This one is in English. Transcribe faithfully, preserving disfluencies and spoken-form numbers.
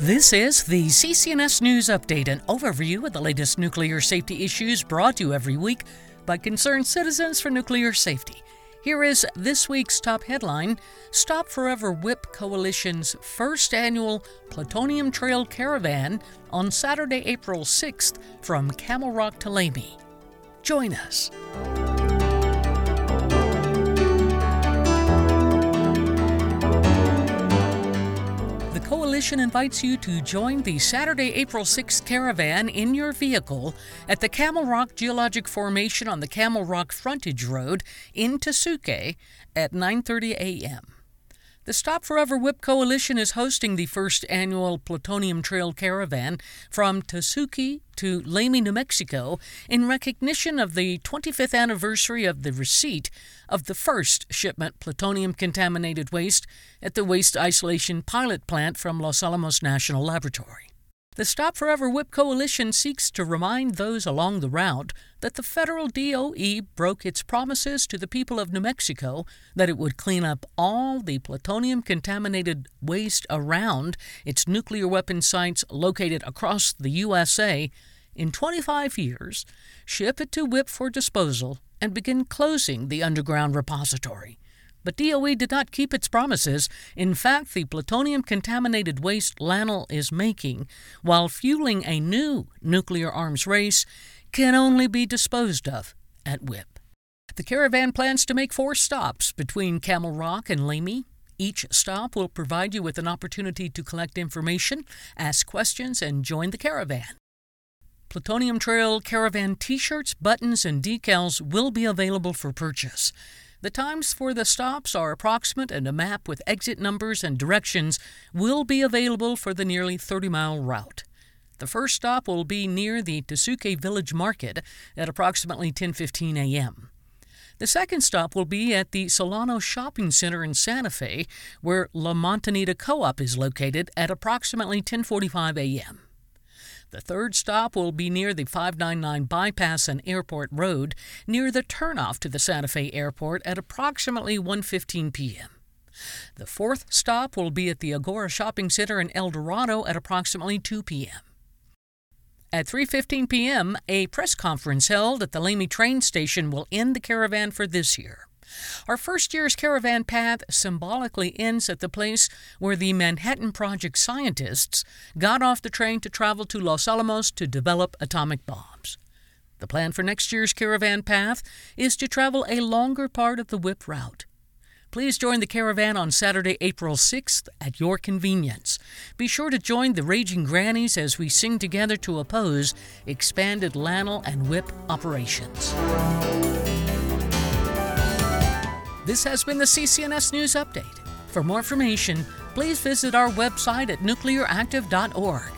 This is the C C N S News Update, an overview of the latest nuclear safety issues brought to you every week by concerned citizens for nuclear safety. Here is this week's top headline: Stop Forever Whip Coalition's first annual Plutonium Trail Caravan on Saturday, April sixth from Camel Rock to Lamy. Join us. The Coalition invites you to join the Saturday, April sixth caravan in your vehicle at the Camel Rock Geologic Formation on the Camel Rock Frontage Road in Tesuque at nine thirty a.m. The Stop Forever Whip Coalition is hosting the first annual Plutonium Trail Caravan from Tesuque to Lamy, New Mexico, in recognition of the twenty-fifth anniversary of the receipt of the first shipment plutonium-contaminated waste at the Waste Isolation Pilot Plant from Los Alamos National Laboratory. The Stop Forever Whip Coalition seeks to remind those along the route that the federal D O E broke its promises to the people of New Mexico that it would clean up all the plutonium-contaminated waste around its nuclear weapon sites located across the U S A in twenty-five years, ship it to WIPP for disposal, and begin closing the underground repository. But D O E did not keep its promises. In fact, the plutonium-contaminated waste LANL is making, while fueling a new nuclear arms race, can only be disposed of at WIPP. The caravan plans to make four stops between Camel Rock and Lamy. Each stop will provide you with an opportunity to collect information, ask questions, and join the caravan. Plutonium Trail Caravan t-shirts, buttons, and decals will be available for purchase. The times for the stops are approximate, and a map with exit numbers and directions will be available for the nearly thirty-mile route. The first stop will be near the Tesuque Village Market at approximately ten fifteen a.m. The second stop will be at the Solano Shopping Center in Santa Fe, where La Montanita Co-op is located, at approximately ten forty-five a.m. The third stop will be near the five ninety-nine Bypass and Airport Road, near the turnoff to the Santa Fe Airport at approximately one fifteen p.m. The fourth stop will be at the Agora Shopping Center in El Dorado at approximately two p.m. At three fifteen p.m., a press conference held at the Lamy train station will end the caravan for this year. Our first year's caravan path symbolically ends at the place where the Manhattan Project scientists got off the train to travel to Los Alamos to develop atomic bombs. The plan for next year's caravan path is to travel a longer part of the WIPP route. Please join the caravan on Saturday, April sixth at your convenience. Be sure to join the Raging Grannies as we sing together to oppose expanded LANL and WIPP operations. This has been the C C N S News Update. For more information, please visit our website at nuclear active dot org.